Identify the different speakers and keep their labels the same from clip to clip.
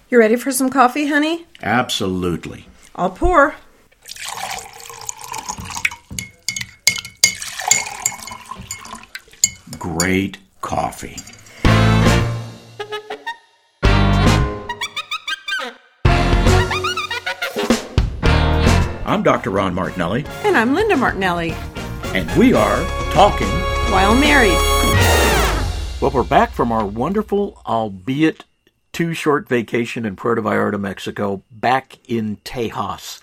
Speaker 1: You ready for some coffee, honey?
Speaker 2: Absolutely.
Speaker 1: I'll pour.
Speaker 2: Great coffee. I'm Dr. Ron Martinelli.
Speaker 1: And I'm Linda Martinelli.
Speaker 2: And we are talking
Speaker 1: while married.
Speaker 2: Well, we're back from our wonderful, albeit too short vacation in Puerto Vallarta, Mexico, back in Tejas.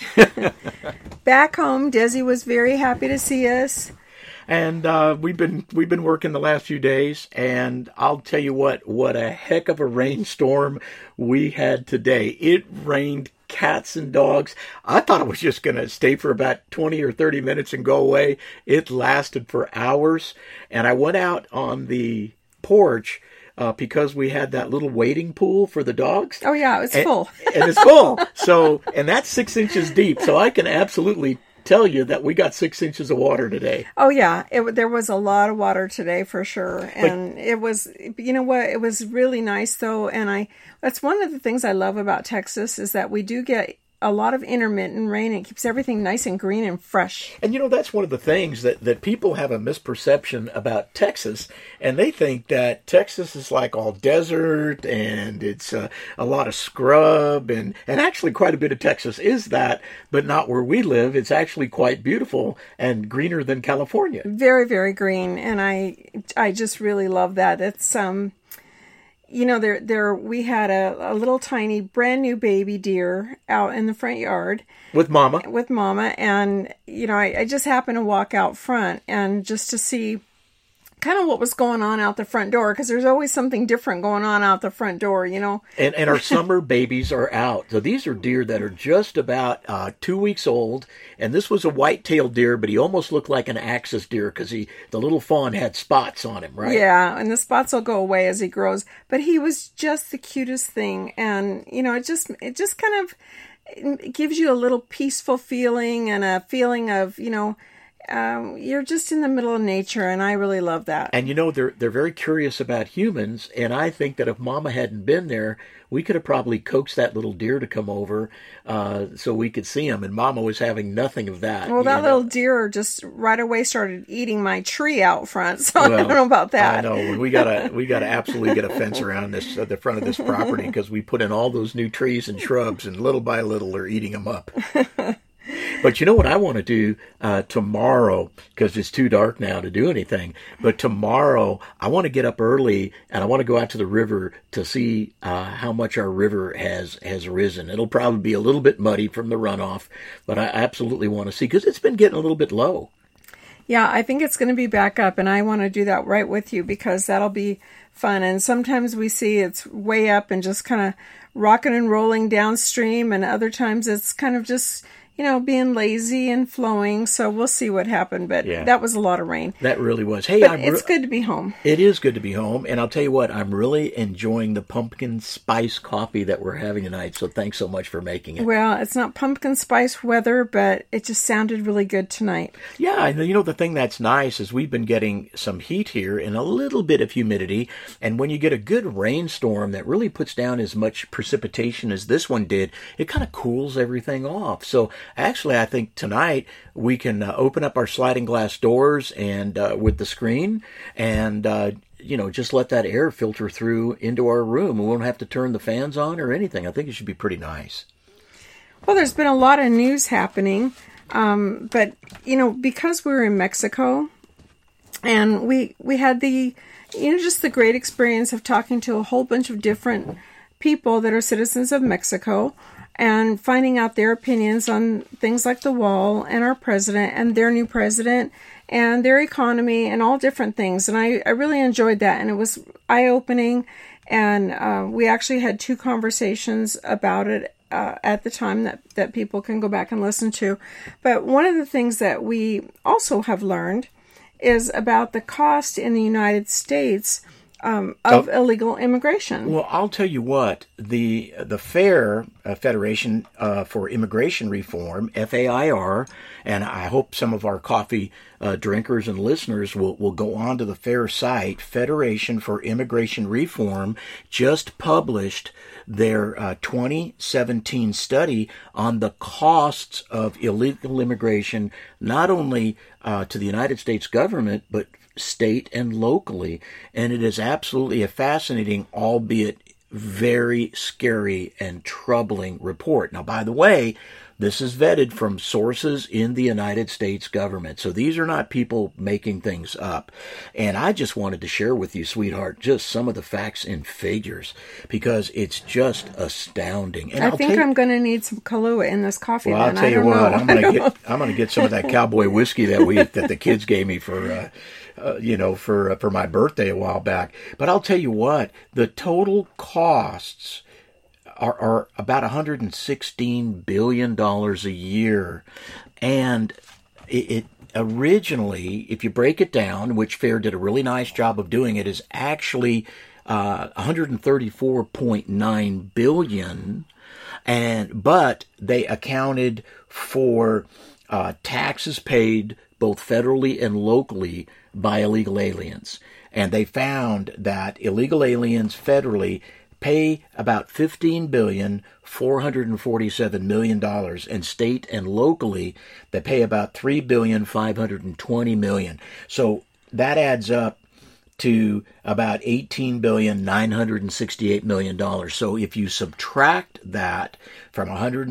Speaker 1: Back home, Desi was very happy to see us.
Speaker 2: And we've been working the last few days, and I'll tell you what a heck of a rainstorm we had today. It rained cats and dogs. I thought it was just going to stay for about 20 or 30 minutes and go away. It lasted for hours, and I went out on the porch because we had that little wading pool for the dogs.
Speaker 1: Oh yeah, it's full.
Speaker 2: And it's full. So, and that's 6 inches deep. So I can absolutely tell you that we got 6 inches of water today.
Speaker 1: Oh yeah, there was a lot of water today for sure, and it was, you know what, it was really nice though, and that's one of the things I love about Texas is that we do get a lot of intermittent rain. And it keeps everything nice and green and fresh. And
Speaker 2: you know, that's one of the things that people have a misperception about Texas, and they think that Texas is like all desert and it's a lot of scrub, and actually quite a bit of Texas is that, but not where we live. It's actually quite beautiful and greener than California.
Speaker 1: Very, very green, and I just really love that. It's you know, we had a little tiny brand new baby deer out in the front yard
Speaker 2: with Mama,
Speaker 1: and you know, I just happened to walk out front and just to see kind of what was going on out the front door, because there's always something different going on out the front door, you know.
Speaker 2: And our summer babies are out. So these are deer that are just about 2 weeks old. And this was a white-tailed deer, but he almost looked like an axis deer because the little fawn had spots on him, right?
Speaker 1: Yeah, and the spots will go away as he grows. But he was just the cutest thing. And, you know, it just kind of it gives you a little peaceful feeling and a feeling of, you know, you're just in the middle of nature, and I really love that.
Speaker 2: And you know, they're very curious about humans, and I think that if Mama hadn't been there, we could have probably coaxed that little deer to come over so we could see him, and Mama was having nothing of that.
Speaker 1: Well, that little deer just right away started eating my tree out front, so I don't know about that.
Speaker 2: I know. We gotta absolutely get a fence around the front of this property, because we put in all those new trees and shrubs, and little by little they're eating them up. But you know what I want to do tomorrow, because it's too dark now to do anything, but tomorrow I want to get up early and I want to go out to the river to see how much our river has risen. It'll probably be a little bit muddy from the runoff, but I absolutely want to see, because it's been getting a little bit low.
Speaker 1: Yeah, I think it's going to be back up, and I want to do that right with you, because that'll be fun. And sometimes we see it's way up and just kind of rocking and rolling downstream, and other times it's kind of just, you know, being lazy and flowing. So we'll see what happened. But yeah, that was a lot of rain.
Speaker 2: That really was. Hey,
Speaker 1: it's good to be home.
Speaker 2: It is good to be home. And I'll tell you what, I'm really enjoying the pumpkin spice coffee that we're having tonight. So thanks so much for making it.
Speaker 1: Well, it's not pumpkin spice weather, but it just sounded really good tonight.
Speaker 2: Yeah, and you know, the thing that's nice is we've been getting some heat here and a little bit of humidity. And when you get a good rainstorm that really puts down as much precipitation as this one did, it kind of cools everything off. So actually, I think tonight we can open up our sliding glass doors and with the screen and, you know, just let that air filter through into our room. We won't have to turn the fans on or anything. I think it should be pretty nice.
Speaker 1: Well, there's been a lot of news happening, but, you know, because we're in Mexico and we had the, you know, just the great experience of talking to a whole bunch of different people that are citizens of Mexico, and finding out their opinions on things like the wall and our president and their new president and their economy and all different things. And I really enjoyed that, and it was eye-opening, and we actually had 2 conversations about it at the time that people can go back and listen to. But one of the things that we also have learned is about the cost in the United States of illegal immigration.
Speaker 2: Well, I'll tell you what, the FAIR, Federation for Immigration Reform, FAIR, and I hope some of our coffee drinkers and listeners will go on to the FAIR site, Federation for Immigration Reform, just published their 2017 study on the costs of illegal immigration, not only to the United States government, but state and locally. And it is absolutely a fascinating, albeit very scary and troubling report. Now, by the way, this is vetted from sources in the United States government. So these are not people making things up. And I just wanted to share with you, sweetheart, just some of the facts and figures, because it's just astounding. And
Speaker 1: I think I'm going to need some Kahlua in this coffee.
Speaker 2: Well, I'll tell you what, I'm going to get some of that cowboy whiskey that the kids gave me for my birthday a while back. But I'll tell you what, the total costs are about $116 billion a year. And it originally, if you break it down, which FAIR did a really nice job of doing it, is actually $134.9 billion. But they accounted for taxes paid both federally and locally by illegal aliens. And they found that illegal aliens federally pay about $15,447 million, and state and locally they pay about $3,520 million. So that adds up to about $18,968 million. So if you subtract that from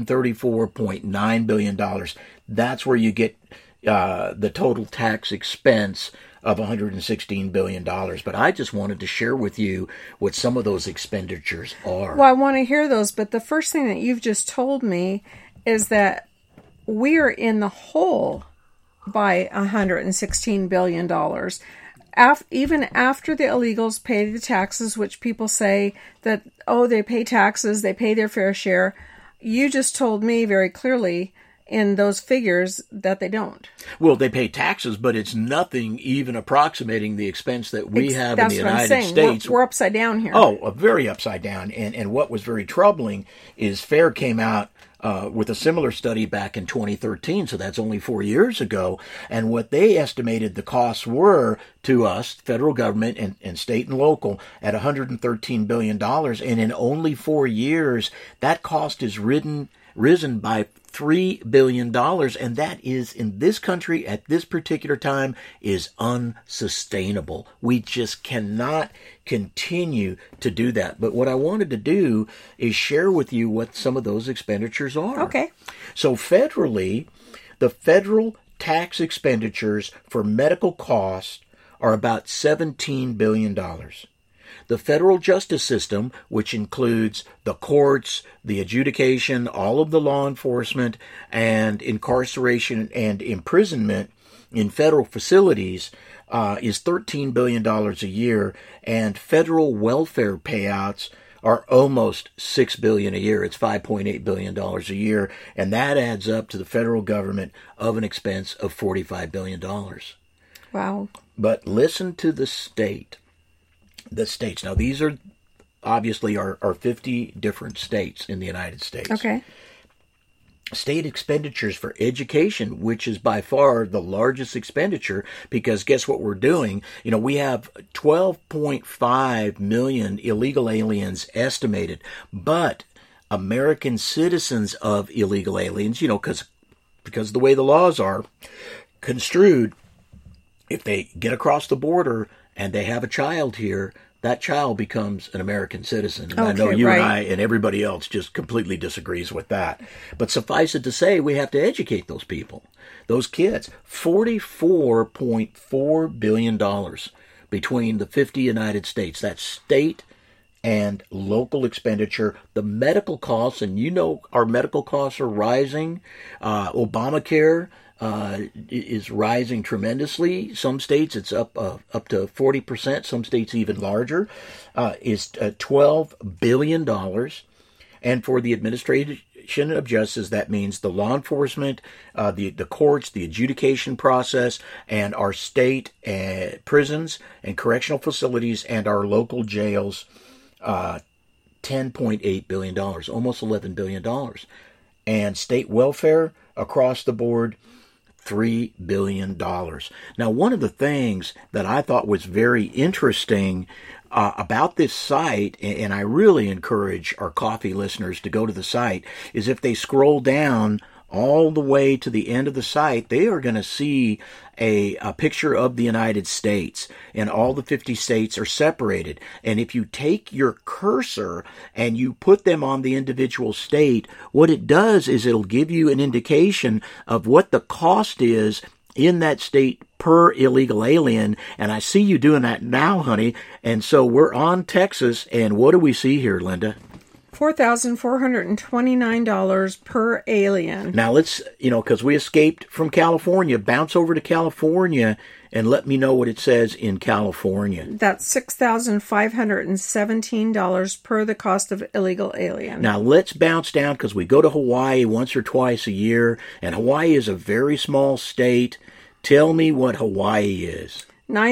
Speaker 2: $134.9 billion, that's where you get the total tax expense of $116 billion. But I just wanted to share with you what some of those expenditures are.
Speaker 1: Well, I want to hear those, but the first thing that you've just told me is that we're in the hole by $116 billion. Even after the illegals pay the taxes, which people say that, they pay taxes, they pay their fair share. You just told me very clearly in those figures that they don't.
Speaker 2: Well, they pay taxes, but it's nothing even approximating the expense that we have in the United States.
Speaker 1: We're upside down here.
Speaker 2: Oh, very upside down. And what was very troubling is FAIR came out with a similar study back in 2013, so that's only 4 years ago. And what they estimated the costs were to us, federal government and state and local, at $113 billion. And in only 4 years, that cost is risen by $3 billion, and that is, in this country at this particular time, is unsustainable. We just cannot continue to do that. But what I wanted to do is share with you what some of those expenditures are.
Speaker 1: Okay.
Speaker 2: So federally, the federal tax expenditures for medical costs are about $17 billion. The federal justice system, which includes the courts, the adjudication, all of the law enforcement, and incarceration and imprisonment in federal facilities, is $13 billion a year, and federal welfare payouts are almost $6 billion a year. It's $5.8 billion a year, and that adds up to the federal government of an expense of $45 billion.
Speaker 1: Wow.
Speaker 2: But listen to the state. The states. Now, these are obviously are 50 different states in the United States.
Speaker 1: Okay.
Speaker 2: State expenditures for education, which is by far the largest expenditure, because guess what we're doing? We have 12.5 million illegal aliens estimated, but American citizens of illegal aliens, because of the way the laws are construed, if they get across the border and they have a child here, that child becomes an American citizen. And I know you and I and everybody else just completely disagrees with that. But suffice it to say, we have to educate those people, those kids. $44.4 billion between the 50 United States. That's state and local expenditure. The medical costs, and our medical costs are rising. Obamacare is rising tremendously. Some states it's up to 40%. Some states even larger. Is $12 billion. And for the administration administration of justice. That means the law enforcement, the courts, the adjudication process, and our state prisons and correctional facilities and our local jails, $10.8 billion, almost $11 billion. And state welfare across the board, $3 billion. Now, one of the things that I thought was very interesting about this site, and I really encourage our coffee listeners to go to the site, is if they scroll down all the way to the end of the site, they are going to see a picture of the United States, and all the 50 states are separated. And if you take your cursor and you put them on the individual state, what it does is it'll give you an indication of what the cost is in that state per illegal alien. And I see you doing that now, honey. And so we're on Texas, and what do we see here, Linda?
Speaker 1: $4,429 per alien.
Speaker 2: Now let's, because we escaped from California, bounce over to California and let me know what it says in California.
Speaker 1: That's $6,517 per the cost of illegal alien.
Speaker 2: Now let's bounce down, because we go to Hawaii once or twice a year, and Hawaii is a very small state. Tell me what Hawaii is.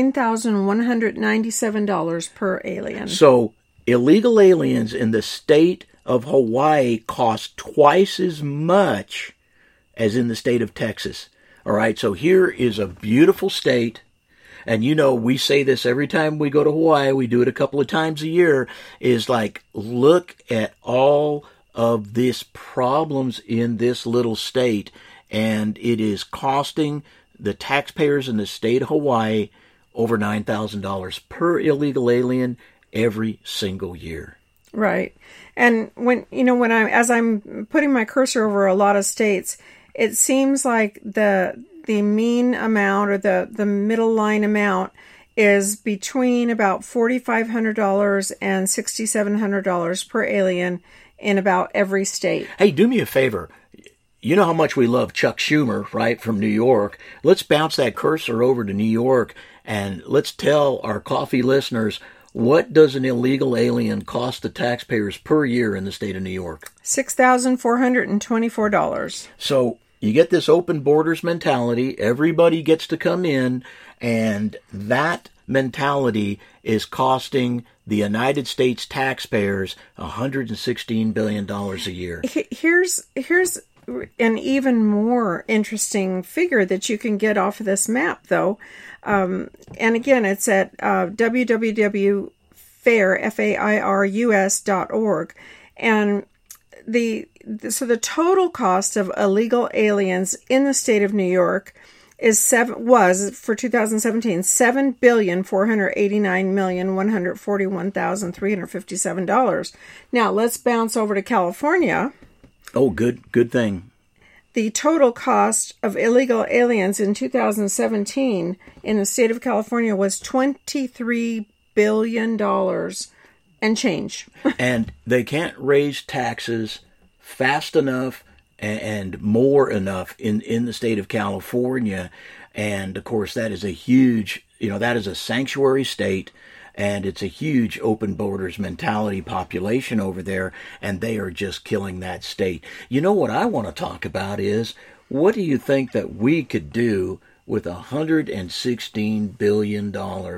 Speaker 1: $9,197 per alien.
Speaker 2: So illegal aliens in the state of Hawaii cost twice as much as in the state of Texas. All right, so here is a beautiful state, and we say this every time we go to Hawaii, we do it a couple of times a year, is like, look at all of these problems in this little state, and it is costing the taxpayers in the state of Hawaii over $9,000 per illegal alien every single year.
Speaker 1: Right. And as I'm putting my cursor over a lot of states, it seems like the mean amount, or the middle line amount, is between about $4,500 and $6,700 per alien in about every state.
Speaker 2: Hey, do me a favor. You know how much we love Chuck Schumer, right, from New York. Let's bounce that cursor over to New York, and let's tell our coffee listeners, what does an illegal alien cost the taxpayers per year in the state of New York?
Speaker 1: $6,424.
Speaker 2: So you get this open borders mentality. Everybody gets to come in, and that mentality is costing the United States taxpayers $116 billion a year.
Speaker 1: Here's an even more interesting figure that you can get off of this map, though. And again, it's at www.fairus.org. And the total cost of illegal aliens in the state of New York was for 2017 $7,489,141,357. Now let's bounce over to California.
Speaker 2: Oh, good thing.
Speaker 1: The total cost of illegal aliens in 2017 in the state of California was $23 billion and change.
Speaker 2: And they can't raise taxes fast enough and more enough in the state of California. And of course, that is a huge, that is a sanctuary state, and it's a huge open borders mentality population over there, and they are just killing that state. What I want to talk about is, what do you think that we could do with $116 billion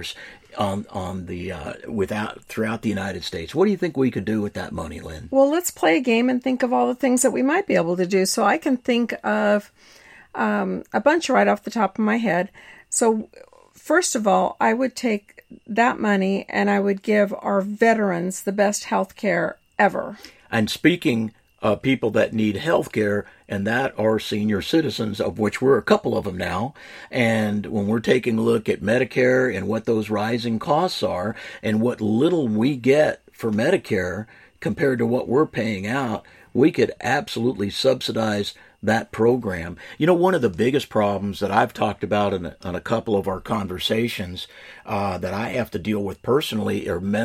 Speaker 2: throughout the United States? What do you think we could do with that money, Lynn?
Speaker 1: Well, let's play a game and think of all the things that we might be able to do. So I can think of a bunch right off the top of my head. So first of all, I would take that money and I would give our veterans the best health care ever.
Speaker 2: And speaking of people that need health care, and that are senior citizens, of which we're a couple of them now. And when we're taking a look at Medicare and what those rising costs are and what little we get for Medicare compared to what we're paying out, we could absolutely subsidize that program. One of the biggest problems that I've talked about on a couple of our conversations that I have to deal with personally are mental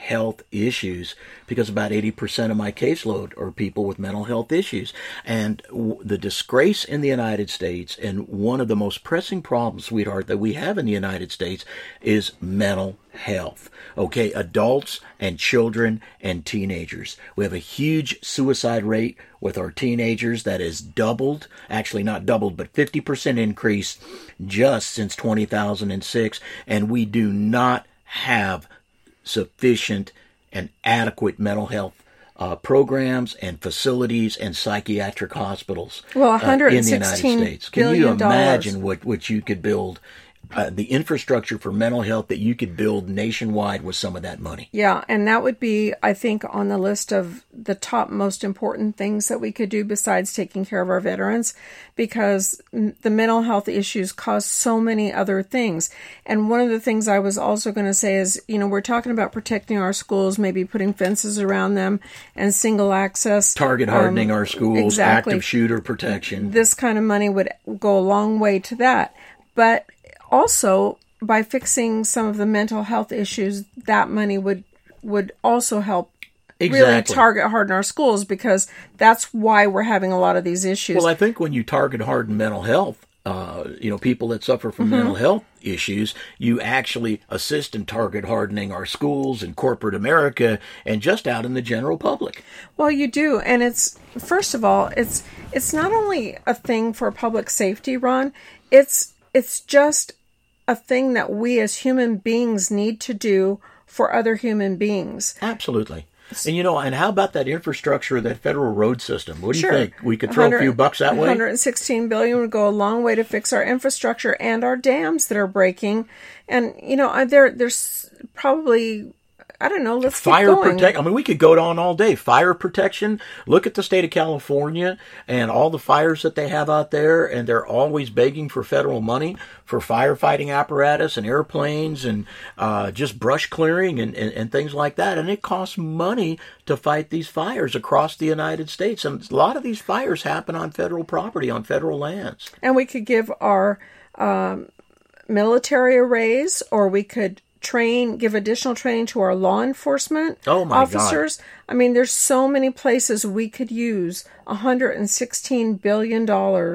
Speaker 2: health issues, because about 80% of my caseload are people with mental health issues. And the disgrace in the United States, and one of the most pressing problems, sweetheart, that we have in the United States is mental health. Okay, adults and children and teenagers. We have a huge suicide rate with our teenagers that is doubled, actually not doubled, but 50% increase just since 2006. And we do not have sufficient and adequate mental health programs and facilities and psychiatric hospitals in the United States. Can you imagine what you could build, the infrastructure for mental health that you could build nationwide with some of that money?
Speaker 1: Yeah, and that would be, I think, on the list of the top most important things that we could do besides taking care of our veterans, because the mental health issues cause so many other things. And one of the things I was also going to say is, we're talking about protecting our schools, maybe putting fences around them and single access.
Speaker 2: Target hardening our schools,
Speaker 1: exactly.
Speaker 2: Active shooter protection.
Speaker 1: This kind of money would go a long way to that. But also, by fixing some of the mental health issues, that money would also help really target harden our schools, because that's why we're having a lot of these issues.
Speaker 2: Well, I think when you target harden mental health, people that suffer from mental health issues, you actually assist in target hardening our schools and corporate America and just out in the general public.
Speaker 1: Well, you do. And it's, first of all, it's not only a thing for public safety, Ron. It's just a thing that we as human beings need to do for other human beings.
Speaker 2: Absolutely. And and how about that infrastructure, that federal road system? What do you think? We could throw a few bucks that way?
Speaker 1: $116 billion would go a long way to fix our infrastructure and our dams that are breaking. And, there's probably, I don't know, let's keep going.
Speaker 2: We could go on all day. Fire protection. Look at the state of California and all the fires that they have out there, and they're always begging for federal money for firefighting apparatus and airplanes and just brush clearing and things like that. And it costs money to fight these fires across the United States. And a lot of these fires happen on federal property, on federal lands.
Speaker 1: And we could give our military a raise, or we could give additional training to our law enforcement officers. God. I mean, there's so many places we could use $116 billion.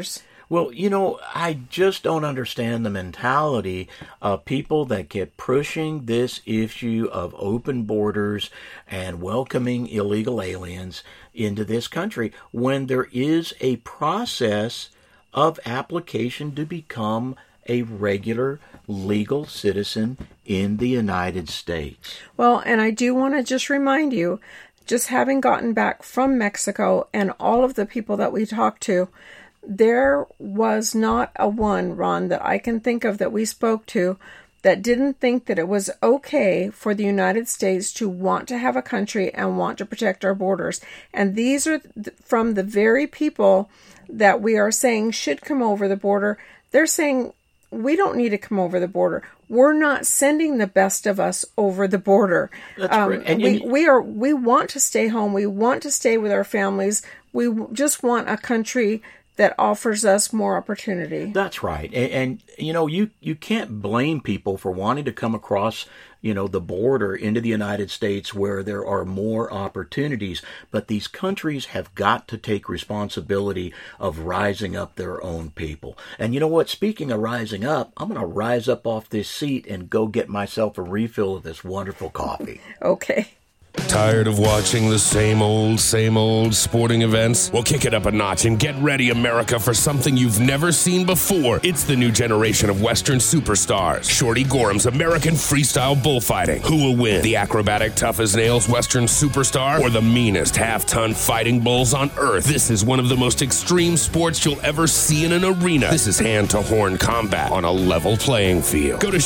Speaker 2: Well, I just don't understand the mentality of people that get pushing this issue of open borders and welcoming illegal aliens into this country when there is a process of application to become a regular legal citizen in the United States.
Speaker 1: Well, and I do want to just remind you, just having gotten back from Mexico and all of the people that we talked to, there was not a one, Ron, that I can think of that we spoke to that didn't think that it was okay for the United States to want to have a country and want to protect our borders. And these are from the very people that we are saying should come over the border. They're saying, we don't need to come over the border. We're not sending the best of us over the border.
Speaker 2: That's right. And
Speaker 1: we want to stay home. We want to stay with our families. We just want a country that offers us more opportunity.
Speaker 2: That's right. And you can't blame people for wanting to come across, the border into the United States where there are more opportunities. But these countries have got to take responsibility of rising up their own people. And you know what? Speaking of rising up, I'm going to rise up off this seat and go get myself a refill of this wonderful coffee.
Speaker 1: Okay.
Speaker 3: Tired of watching the same old sporting events? Well, kick it up a notch and get ready, America, for something you've never seen before. It's the new generation of Western superstars. Shorty Gorham's American freestyle bullfighting. Who will win? The acrobatic, tough as nails Western superstar or the meanest half-ton fighting bulls on earth? This is one of the most extreme sports you'll ever see in an arena. This is hand-to-horn combat on a level playing field. Go to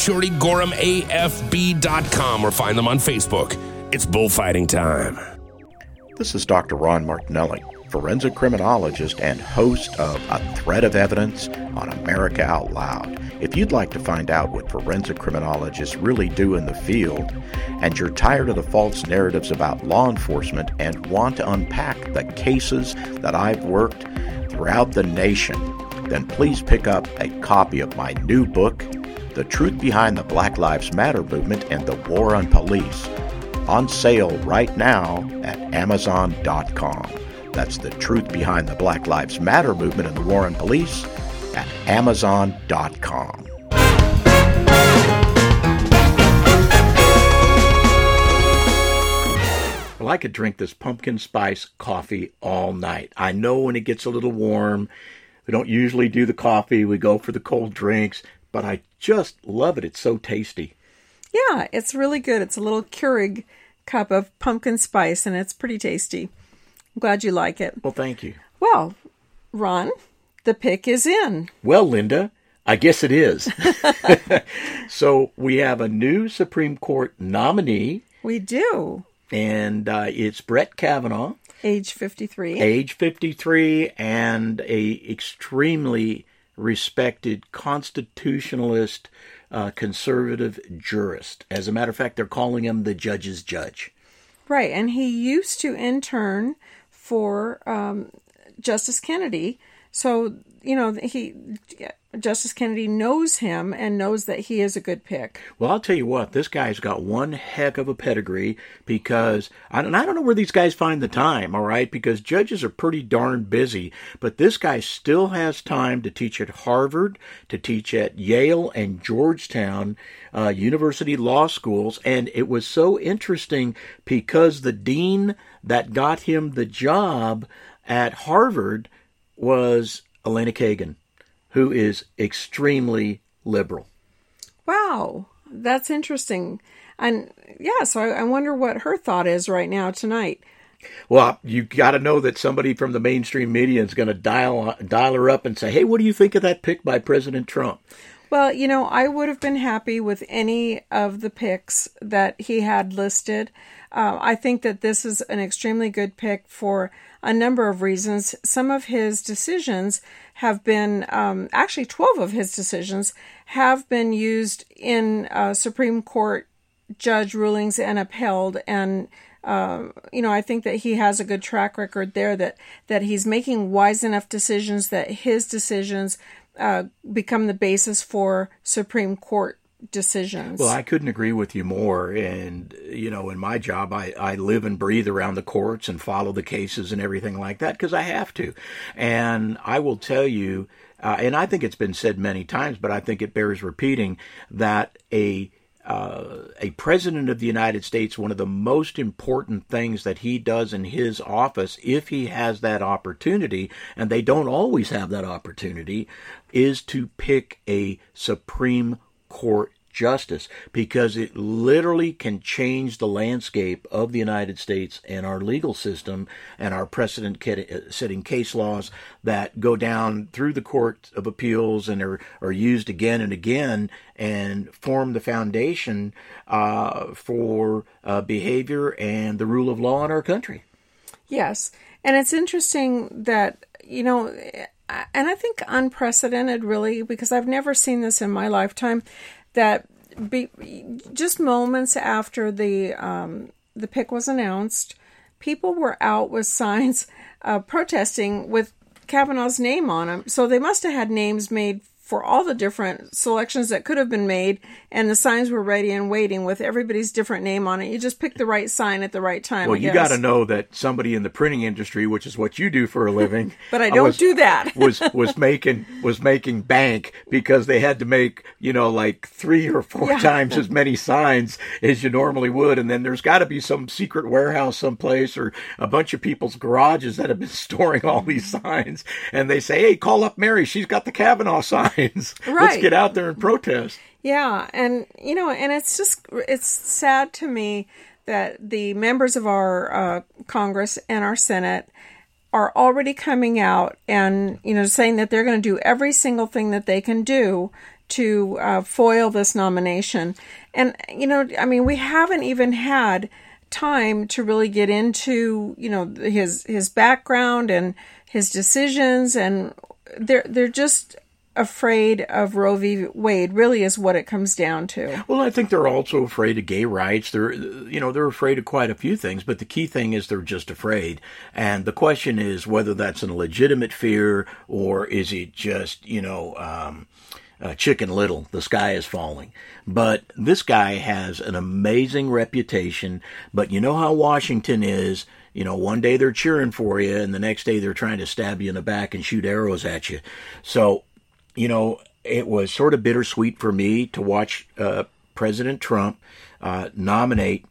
Speaker 3: ShortyGorhamAFB.com or find them on Facebook. It's bullfighting time.
Speaker 4: This is Dr. Ron Martinelli, forensic criminologist and host of A Thread of Evidence on America Out Loud. If you'd like to find out what forensic criminologists really do in the field, and you're tired of the false narratives about law enforcement and want to unpack the cases that I've worked throughout the nation, then please pick up a copy of my new book, The Truth Behind the Black Lives Matter Movement and the War on Police. on sale right now at Amazon.com. That's the truth behind the Black Lives Matter movement and the war on police at Amazon.com.
Speaker 2: Well, I could drink this pumpkin spice coffee all night. I know when it gets a little warm, we don't usually do the coffee, we go for the cold drinks, but I just love it. It's so tasty.
Speaker 1: Yeah, it's really good. It's a little Keurig cup of pumpkin spice, and it's pretty tasty. I'm glad you like it.
Speaker 2: Well, thank you.
Speaker 1: Well, Ron, the pick is in.
Speaker 2: Well, Linda, I guess it is. So we have a new Supreme Court nominee.
Speaker 1: We do.
Speaker 2: And it's Brett Kavanaugh.
Speaker 1: Age 53.
Speaker 2: Age 53, and a extremely respected constitutionalist, conservative jurist. As a matter of fact, they're calling him the judge's judge.
Speaker 1: Right, and he used to intern for Justice Kennedy. So, Justice Kennedy knows him and knows that he is a good pick.
Speaker 2: Well, I'll tell you what, this guy's got one heck of a pedigree because, I don't know where these guys find the time, all right, because judges are pretty darn busy, but this guy still has time to teach at Harvard, to teach at Yale and Georgetown University law schools, and it was so interesting because the dean that got him the job at Harvard was Elena Kagan, who is extremely liberal.
Speaker 1: Wow, that's interesting. And yeah, so I wonder what her thought is right now tonight.
Speaker 2: Well, you got to know that somebody from the mainstream media is going to dial her up and say, hey, what do you think of that pick by President Trump?
Speaker 1: Well, I would have been happy with any of the picks that he had listed. I think that this is an extremely good pick for a number of reasons. Some of his decisions have been, actually 12 of his decisions have been used in Supreme Court judge rulings and upheld. And, I think that he has a good track record there, that he's making wise enough decisions that his decisions become the basis for Supreme Court decisions.
Speaker 2: Well, I couldn't agree with you more. And, in my job, I live and breathe around the courts and follow the cases and everything like that because I have to. And I will tell you, and I think it's been said many times, but I think it bears repeating, that a president of the United States, one of the most important things that he does in his office, if he has that opportunity, and they don't always have that opportunity, is to pick a Supreme Court justice, because it literally can change the landscape of the United States and our legal system and our precedent-setting case laws that go down through the Court of Appeals and are used again and again and form the foundation for behavior and the rule of law in our country.
Speaker 1: Yes, and it's interesting that, and I think unprecedented really, because I've never seen this in my lifetime, that just moments after the pick was announced, people were out with signs protesting with Kavanaugh's name on them. So they must have had names made for all the different selections that could have been made, and the signs were ready and waiting with everybody's different name on it. You just pick the right sign at the right time.
Speaker 2: Well, you got to know that somebody in the printing industry, which is what you do for a living,
Speaker 1: but I don't do that,
Speaker 2: was making bank because they had to make like 3 or 4 times as many signs as you normally would, and then there's got to be some secret warehouse someplace or a bunch of people's garages that have been storing all these signs, and they say, "Hey, call up Mary. She's got the Kavanaugh sign." Right. Let's get out there and protest.
Speaker 1: Yeah, and and it's sad to me that the members of our Congress and our Senate are already coming out and saying that they're going to do every single thing that they can do to foil this nomination. And we haven't even had time to really get into his background and his decisions, and they're just afraid of Roe v. Wade, really is what it comes down to.
Speaker 2: Well, I think they're also afraid of gay rights. They're afraid of quite a few things, but the key thing is they're just afraid. And the question is whether that's a legitimate fear or is it just, Chicken Little, the sky is falling. But this guy has an amazing reputation. But you know how Washington is. You know, one day they're cheering for you, and the next day they're trying to stab you in the back and shoot arrows at you. So, you know, it was sort of bittersweet for me to watch President Trump nominate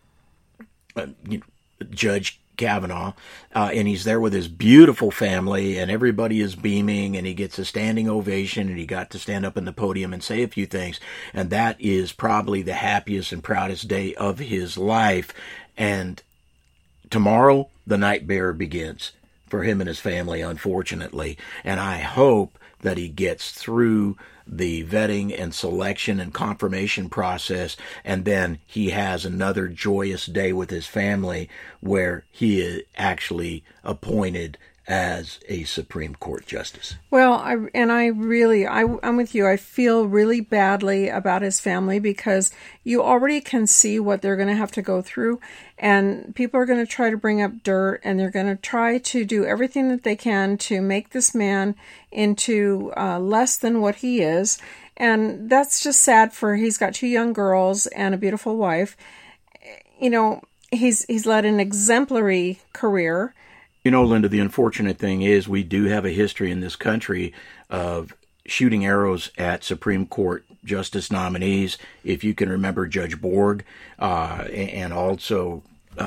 Speaker 2: Judge Kavanaugh, and he's there with his beautiful family, and everybody is beaming, and he gets a standing ovation, and he got to stand up in the podium and say a few things, and that is probably the happiest and proudest day of his life. And tomorrow, the nightmare begins for him and his family, unfortunately, and I hope that he gets through the vetting and selection and confirmation process, and then he has another joyous day with his family where he is actually appointed as a Supreme Court justice.
Speaker 1: Well, I'm with you. I feel really badly about his family because you already can see what they're going to have to go through, and people are going to try to bring up dirt, and they're going to try to do everything that they can to make this man into less than what he is. And that's just sad he's got 2 young girls and a beautiful wife. You know, he's led an exemplary career.
Speaker 2: You know, Linda, the unfortunate thing is we do have a history in this country of shooting arrows at Supreme Court justice nominees. If you can remember Judge Borg, and also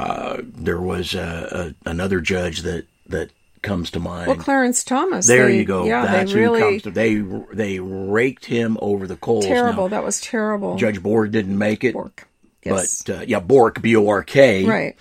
Speaker 2: there was another judge that comes to mind.
Speaker 1: Well, Clarence Thomas.
Speaker 2: There you go.
Speaker 1: Yeah,
Speaker 2: that's
Speaker 1: they really,
Speaker 2: who comes to. They raked him over the coals.
Speaker 1: Terrible.
Speaker 2: Now,
Speaker 1: that was terrible.
Speaker 2: Judge Borg didn't make it.
Speaker 1: Bork. Yes.
Speaker 2: But Bork, B-O-R-K.
Speaker 1: Right.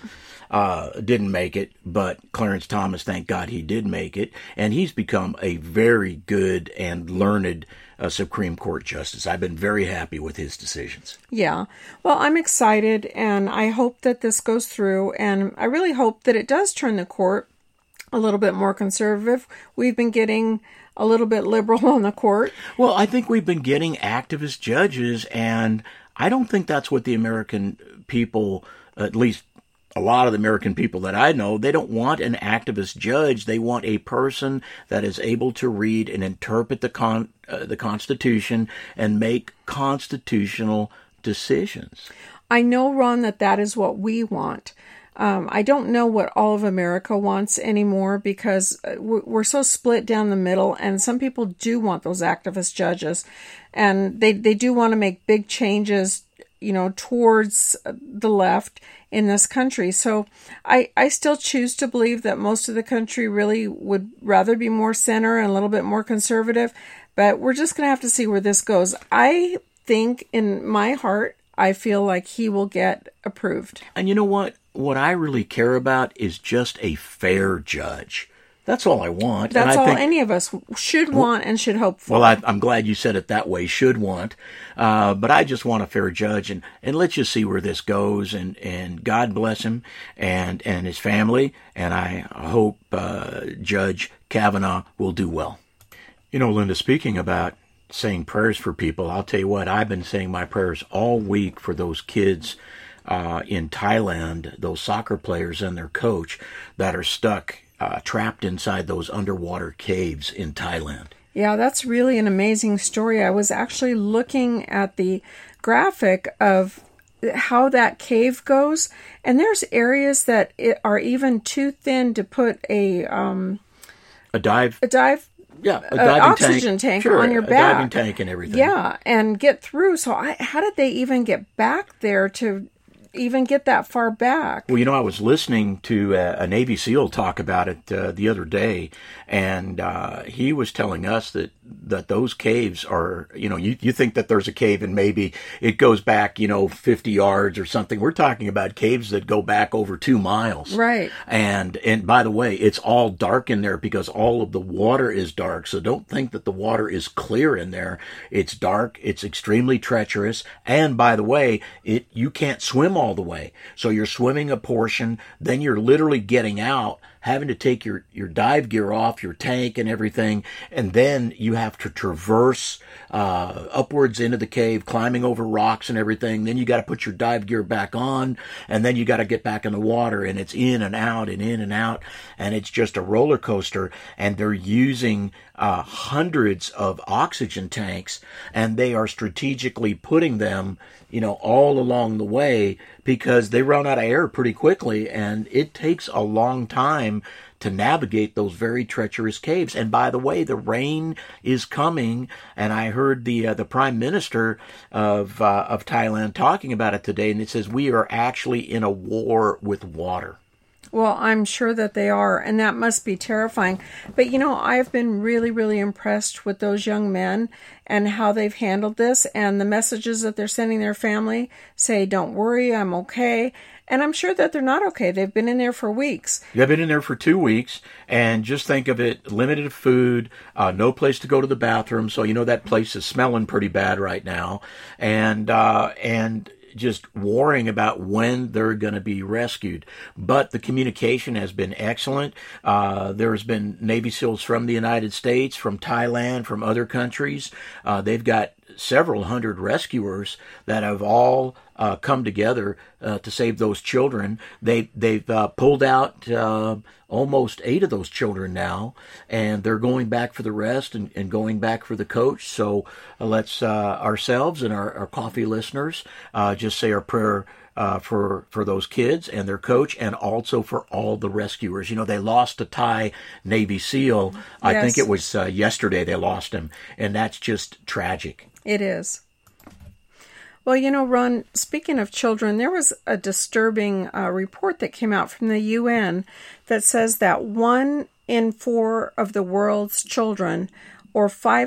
Speaker 2: Didn't make it, but Clarence Thomas, thank God he did make it, and he's become a very good and learned Supreme Court justice. I've been very happy with his decisions.
Speaker 1: Yeah. Well, I'm excited, and I hope that this goes through, and I really hope that it does turn the court a little bit more conservative. We've been getting a little bit liberal on the court.
Speaker 2: Well, I think we've been getting activist judges, and I don't think that's what the American people, at least a lot of the American people that I know, they don't want an activist judge. They want a person that is able to read and interpret the Constitution and make constitutional decisions.
Speaker 1: I know, Ron, that is what we want. I don't know what all of America wants anymore because we're so split down the middle, and some people do want those activist judges, and they do want to make big changes, you know, towards the left in this country. So I still choose to believe that most of the country really would rather be more center and a little bit more conservative, but we're just going to have to see where this goes. I think in my heart, I feel like he will get approved.
Speaker 2: And you know what? What I really care about is just a fair judge. That's all I want.
Speaker 1: That's
Speaker 2: and I
Speaker 1: all
Speaker 2: think,
Speaker 1: any of us should want and should hope for.
Speaker 2: Well, I'm glad you said it that way, should want. But I just want a fair judge, and let's just see where this goes, and God bless him and his family, and I hope Judge Kavanaugh will do well. You know, Linda, speaking about saying prayers for people, I'll tell you what, I've been saying my prayers all week for those kids in Thailand, those soccer players and their coach that are stuck, trapped inside those underwater caves in Thailand.
Speaker 1: Yeah, that's really an amazing story. I was actually looking at the graphic of how that cave goes, and there's areas that are even too thin to put a dive oxygen tank
Speaker 2: sure,
Speaker 1: on your back,
Speaker 2: a diving tank and everything.
Speaker 1: Yeah, and get through. So how did they even get back there to even get that far back?
Speaker 2: Well, you know, I was listening to a Navy SEAL talk about it the other day, and he was telling us that those caves are, you know, you think that there's a cave and maybe it goes back, 50 yards or something. We're talking about caves that go back over 2 miles.
Speaker 1: Right.
Speaker 2: And by the way, it's all dark in there because all of the water is dark. So don't think that the water is clear in there. It's dark. It's extremely treacherous. And by the way, you can't swim all the way. So you're swimming a portion, then you're literally getting out having to take your dive gear off, your tank and everything, and then you have to traverse upwards into the cave, climbing over rocks and everything. Then you got to put your dive gear back on, and then you got to get back in the water, and it's in and out and in and out, and it's just a roller coaster. And they're using hundreds of oxygen tanks, and they are strategically putting them, all along the way, because they run out of air pretty quickly, and it takes a long time to navigate those very treacherous caves. And by the way, the rain is coming, and I heard the Prime Minister of Thailand talking about it today, and it says we are actually in a war with water.
Speaker 1: Well, I'm sure that they are, and that must be terrifying. But, I've been really, really impressed with those young men and how they've handled this, and the messages that they're sending their family say, don't worry, I'm okay. And I'm sure that they're not okay. They've been in there for weeks.
Speaker 2: They've been in there for 2 weeks, and just think of it, limited food, no place to go to the bathroom, so that place is smelling pretty bad right now, and just worrying about when they're going to be rescued. But the communication has been excellent. There's been Navy SEALs from the United States, from Thailand, from other countries. They've got several hundred rescuers that have all come together to save those children. They've pulled out almost 8 of those children now, and they're going back for the rest and going back for the coach. So let's ourselves and our coffee listeners just say our prayer for those kids and their coach, and also for all the rescuers. They lost a Thai Navy SEAL. Yes. I think it was yesterday they lost him, and that's just tragic.
Speaker 1: It is. Well, Ron, speaking of children, there was a disturbing report that came out from the UN that says that 1 in 4 of the world's children, or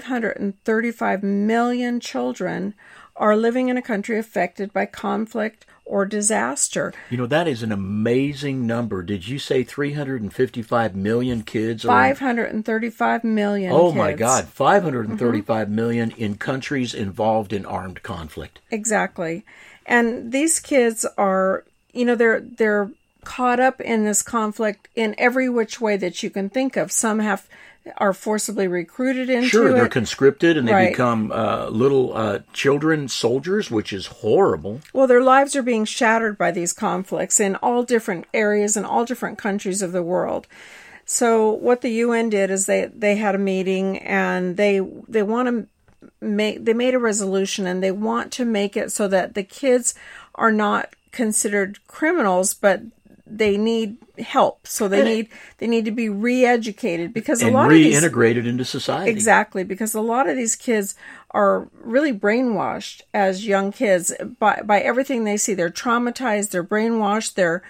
Speaker 1: 535 million children, are living in a country affected by conflict or disaster.
Speaker 2: That is an amazing number. Did you say 355 million kids?
Speaker 1: 535 million
Speaker 2: Oh,
Speaker 1: kids.
Speaker 2: My God. 535 million in countries involved in armed conflict.
Speaker 1: Exactly. And these kids are, they're caught up in this conflict in every which way that you can think of. Some are forcibly recruited into it.
Speaker 2: Sure, they're conscripted, and they become little children soldiers, which is horrible.
Speaker 1: Well, their lives are being shattered by these conflicts in all different areas and all different countries of the world. So what the UN did is they had a meeting, and they made a resolution, and they want to make it so that the kids are not considered criminals, but they need help. So they need to be re-educated, because a lot of these
Speaker 2: reintegrated into society.
Speaker 1: Exactly, because a lot of these kids are really brainwashed as young kids by everything they see. They're traumatized, they're brainwashed,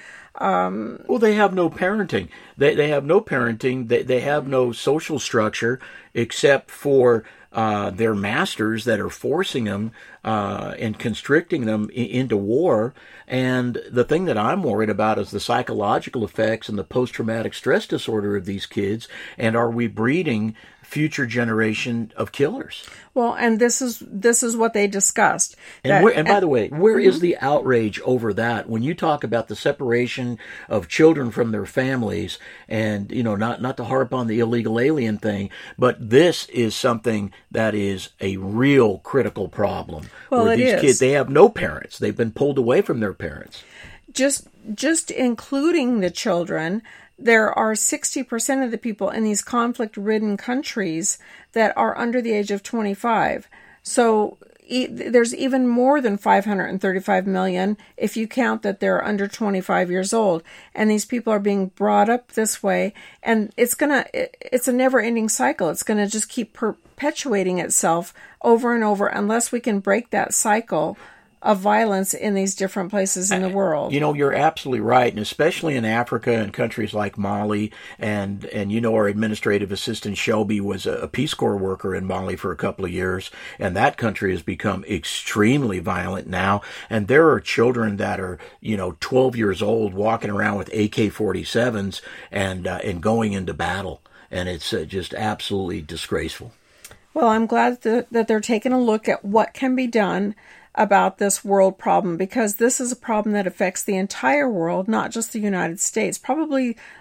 Speaker 2: well, they have no parenting. They have no parenting. They have no social structure except for their masters that are forcing them and constricting them into war. And the thing that I'm worried about is the psychological effects and the post-traumatic stress disorder of these kids. And are we breeding future generation of killers?
Speaker 1: Well, and this is what they discussed.
Speaker 2: And by the way, where is the outrage over that? When you talk about the separation of children from their families, and not to harp on the illegal alien thing, but this is something that is a real critical problem.
Speaker 1: Well,
Speaker 2: where these kids, they have no parents. They've been pulled away from their parents.
Speaker 1: Just including the children, there are 60% of the people in these conflict-ridden countries that are under the age of 25. So there's even more than 535 million if you count that they're under 25 years old. And these people are being brought up this way. And it's a never-ending cycle. It's going to just keep perpetuating itself over and over unless we can break that cycle of violence in these different places in the world.
Speaker 2: You're absolutely right, and especially in Africa and countries like Mali, and our administrative assistant Shelby was a Peace Corps worker in Mali for a couple of years, and that country has become extremely violent now, and there are children that are 12 years old walking around with AK-47s and going into battle, and it's just absolutely disgraceful.
Speaker 1: Well, I'm glad that they're taking a look at what can be done about this world problem, because this is a problem that affects the entire world, not just the United States, probably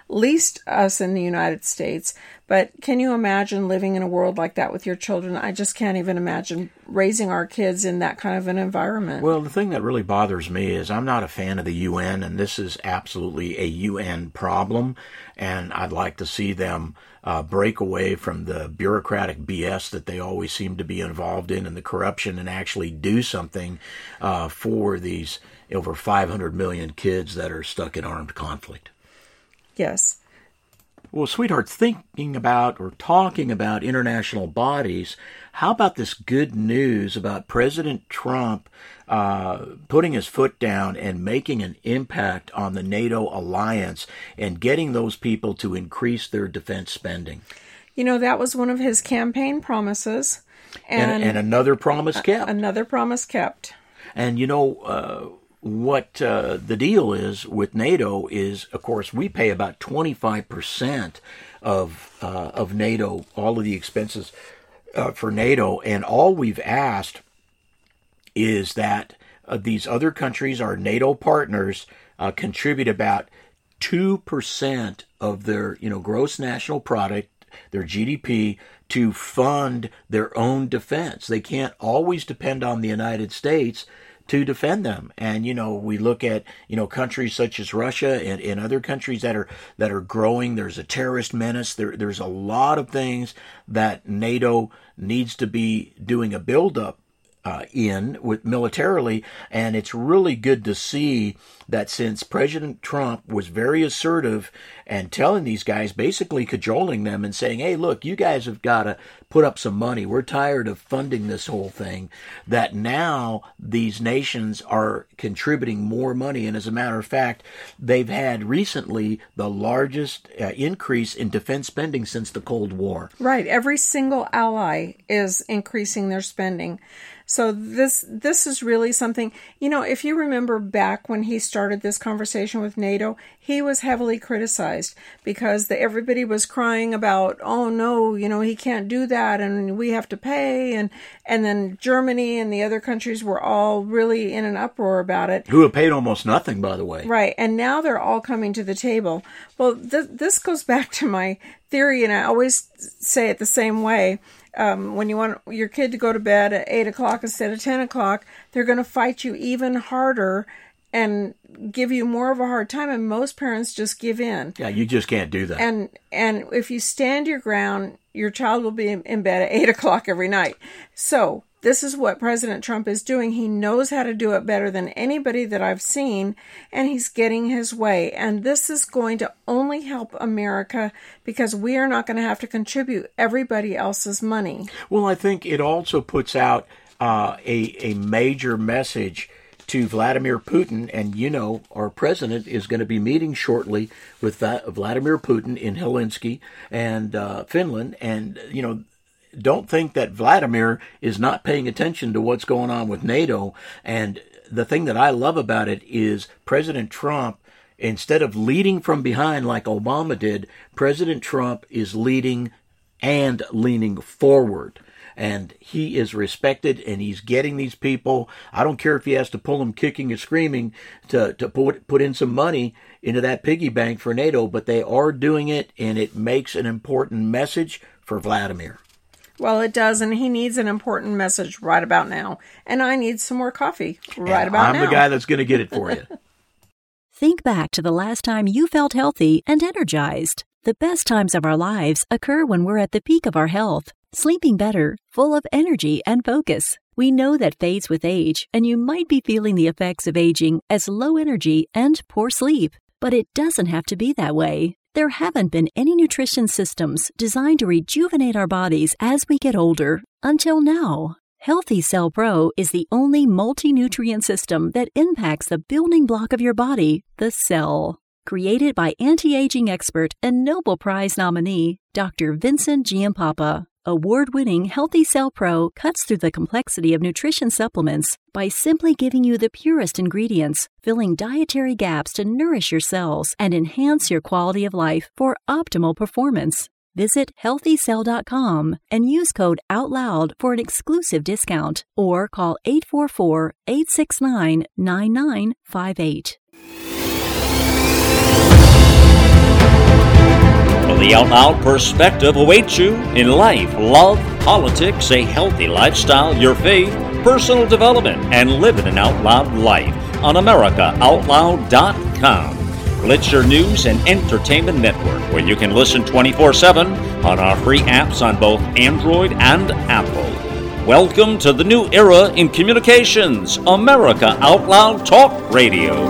Speaker 1: least us in the United States. But can you imagine living in a world like that with your children? I just can't even imagine raising our kids in that kind of an environment.
Speaker 2: Well, the thing that really bothers me is I'm not a fan of the UN, and this is absolutely a UN problem, and I'd like to see them break away from the bureaucratic BS that they always seem to be involved in and the corruption, and actually do something for these over 500 million kids that are stuck in armed conflict.
Speaker 1: Yes.
Speaker 2: Well, sweetheart, thinking about or talking about international bodies, how about this good news about President Trump putting his foot down and making an impact on the NATO alliance and getting those people to increase their defense spending?
Speaker 1: You know, that was one of his campaign promises.
Speaker 2: And another promise kept.
Speaker 1: Another promise kept.
Speaker 2: And, you know, what the deal is with NATO is, of course, we pay about 25% of NATO, all of the expenses for NATO, and all we've asked is that these other countries, our NATO partners, contribute about 2% of their, gross national product, their GDP, to fund their own defense. They can't always depend on the United States to defend them. And, we look at, countries such as Russia and other countries that are growing. There's a terrorist menace. There's a lot of things that NATO needs to be doing a buildup in with militarily, and it's really good to see that since President Trump was very assertive and telling these guys, basically cajoling them and saying, hey, look, you guys have got to put up some money. We're tired of funding this whole thing, that now these nations are contributing more money. And as a matter of fact, they've had recently the largest increase in defense spending since the Cold War.
Speaker 1: Right. Every single ally is increasing their spending. So this is really something, if you remember back when he started this conversation with NATO, he was heavily criticized because everybody was crying about, oh no, he can't do that and we have to pay. And then Germany and the other countries were all really in an uproar about it.
Speaker 2: Who have paid almost nothing, by the way.
Speaker 1: Right. And now they're all coming to the table. Well, this goes back to my theory, and I always say it the same way. When you want your kid to go to bed at 8 o'clock instead of 10 o'clock, they're going to fight you even harder and give you more of a hard time. And most parents just give in.
Speaker 2: Yeah, you just can't do that.
Speaker 1: And if you stand your ground, your child will be in bed at 8 o'clock every night. So this is what President Trump is doing. He knows how to do it better than anybody that I've seen, and he's getting his way. And this is going to only help America because we are not going to have to contribute everybody else's money.
Speaker 2: Well, I think it also puts out a major message to Vladimir Putin. And, our president is going to be meeting shortly with Vladimir Putin in Helsinki and Finland. And, don't think that Vladimir is not paying attention to what's going on with NATO. And the thing that I love about it is President Trump, instead of leading from behind like Obama did, President Trump is leading and leaning forward. And he is respected, and he's getting these people. I don't care if he has to pull them kicking and screaming to put in some money into that piggy bank for NATO, but they are doing it, and it makes an important message for Vladimir.
Speaker 1: Well, it does, and he needs an important message right about now. And I need some more coffee right about now.
Speaker 2: I'm the guy that's going to get it for you.
Speaker 5: Think back to the last time you felt healthy and energized. The best times of our lives occur when we're at the peak of our health, sleeping better, full of energy and focus. We know that fades with age, and you might be feeling the effects of aging as low energy and poor sleep. But it doesn't have to be that way. There haven't been any nutrition systems designed to rejuvenate our bodies as we get older until now. Healthy Cell Pro is the only multi-nutrient system that impacts the building block of your body, the cell. Created by anti-aging expert and Nobel Prize nominee, Dr. Vincent Giampapa. Award-winning Healthy Cell Pro cuts through the complexity of nutrition supplements by simply giving you the purest ingredients, filling dietary gaps to nourish your cells and enhance your quality of life for optimal performance. Visit HealthyCell.com and use code OUTLOUD for an exclusive discount, or call 844-869-9958.
Speaker 6: The Out Loud perspective awaits you in life, love, politics, a healthy lifestyle, your faith, personal development, and living an out loud life on AmericaOutloud.com. It's your news and entertainment network where you can listen 24/7 on our free apps on both Android and Apple. Welcome to the new era in communications, America Out Loud Talk Radio.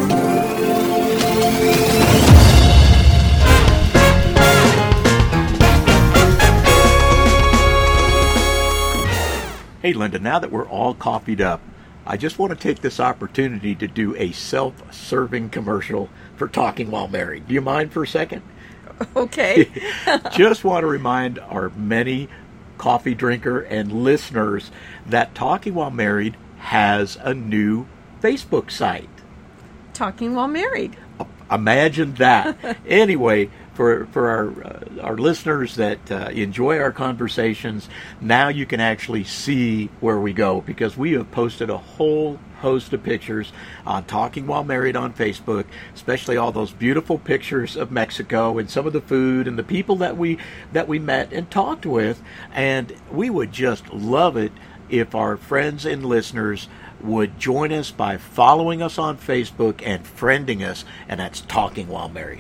Speaker 2: Hey, Linda, now that we're all coffeeed up, I just want to take this opportunity to do a self-serving commercial for Talking While Married. Do you mind for a second?
Speaker 1: Okay.
Speaker 2: Just want to remind our many coffee drinker and listeners that Talking While Married has a new Facebook site.
Speaker 1: Talking While Married.
Speaker 2: Imagine that. Anyway, for our listeners that enjoy our conversations, now you can actually see where we go, because we have posted a whole host of pictures on Talking While Married on Facebook, especially all those beautiful pictures of Mexico and some of the food and the people that we met and talked with. And we would just love it if our friends and listeners would join us by following us on Facebook and friending us, and that's Talking While Married.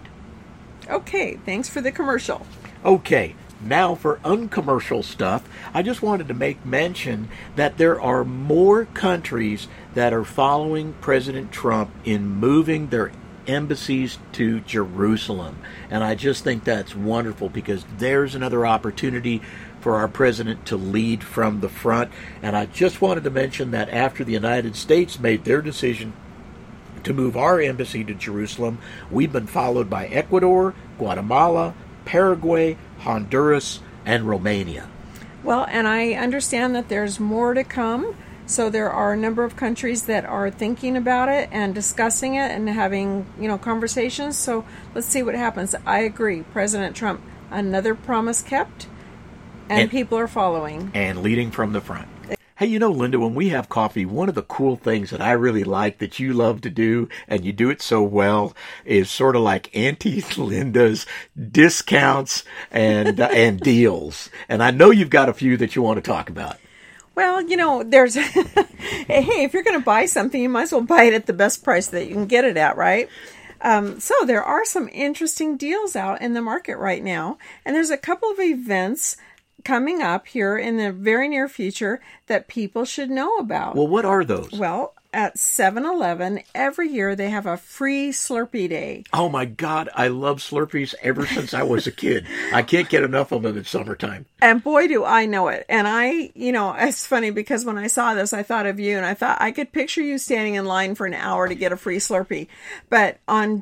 Speaker 1: Okay, thanks for the commercial.
Speaker 2: Okay, now for uncommercial stuff, I just wanted to make mention that there are more countries that are following President Trump in moving their embassies to Jerusalem. And I just think that's wonderful, because there's another opportunity for our president to lead from the front. And I just wanted to mention that after the United States made their decision to move our embassy to Jerusalem, we've been followed by Ecuador, Guatemala, Paraguay, Honduras, and Romania.
Speaker 1: Well, and I understand that there's more to come. So there are a number of countries that are thinking about it and discussing it and having, conversations. So let's see what happens. I agree. President Trump, another promise kept, and people are following.
Speaker 2: And leading from the front. Hey, Linda, when we have coffee, one of the cool things that I really like that you love to do, and you do it so well, is sort of like Auntie Linda's discounts and deals. And I know you've got a few that you want to talk about.
Speaker 1: Well, there's, hey, if you're going to buy something, you might as well buy it at the best price that you can get it at, right? So there are some interesting deals out in the market right now. And there's a couple of events coming up here in the very near future that people should know about.
Speaker 2: Well, what are those?
Speaker 1: Well, at 7-Eleven, every year they have a free Slurpee Day.
Speaker 2: Oh my God, I love Slurpees ever since I was a kid. I can't get enough of them in summertime.
Speaker 1: And boy, do I know it. And it's funny because when I saw this, I thought of you, and I thought I could picture you standing in line for an hour to get a free Slurpee. But on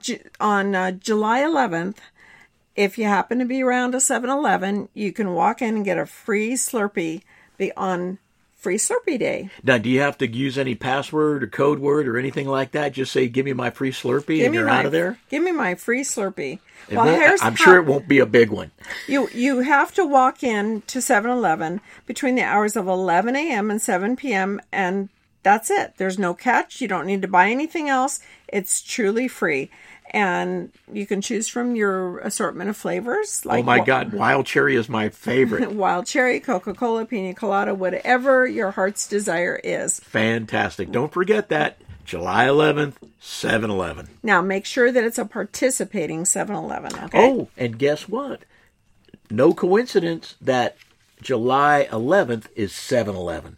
Speaker 1: July 11th, if you happen to be around a 7-Eleven, you can walk in and get a free Slurpee on Free Slurpee Day.
Speaker 2: Now, do you have to use any password or code word or anything like that? Just say, give me my free Slurpee, and you're out of there?
Speaker 1: Give me my free Slurpee.
Speaker 2: I'm sure it won't be a big one.
Speaker 1: You have to walk in to 7-Eleven between the hours of 11 a.m. and 7 p.m., and that's it. There's no catch. You don't need to buy anything else. It's truly free. And you can choose from your assortment of flavors.
Speaker 2: Like, oh my God, wild cherry is my favorite.
Speaker 1: Wild cherry, Coca-Cola, pina colada, whatever your heart's desire is.
Speaker 2: Fantastic. Don't forget that. July 11th, 7-Eleven.
Speaker 1: Now, make sure that it's a participating 7-Eleven, okay?
Speaker 2: Oh, and guess what? No coincidence that July 11th is 7-Eleven.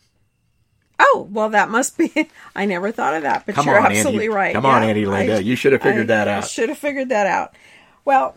Speaker 1: Oh, well, that must be. I never thought of that, but you're absolutely right.
Speaker 2: Come on, Auntie Linda. You should have figured that out.
Speaker 1: I should have figured that out. Well,